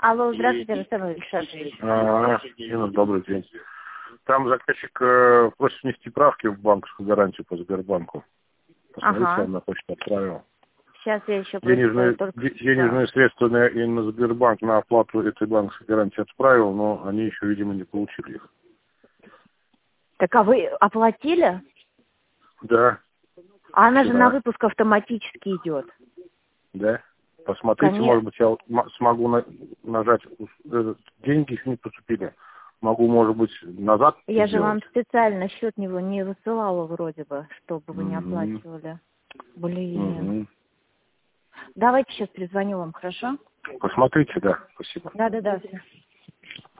Алло, здравствуйте, Рустам Александрович. Инна, добрый день. Там заказчик просит внести правки в банковскую гарантию по Сбербанку. Посмотрите, я на почту отправил. Сейчас я еще денежные средства на Сбербанк на оплату этой банковской гарантии отправил, но они еще, видимо, не получили их. Так, а вы оплатили? Да. А она же на выпуск автоматически идет. Да. Посмотрите, Конечно. может быть, я смогу нажать, деньги еще не поступили. Могу, может быть, назад Я же сделать. вам специально счет него не высылала вроде бы, чтобы вы не оплачивали. Блин. Давайте сейчас перезвоню вам, хорошо? Посмотрите, да, спасибо. Да. Все.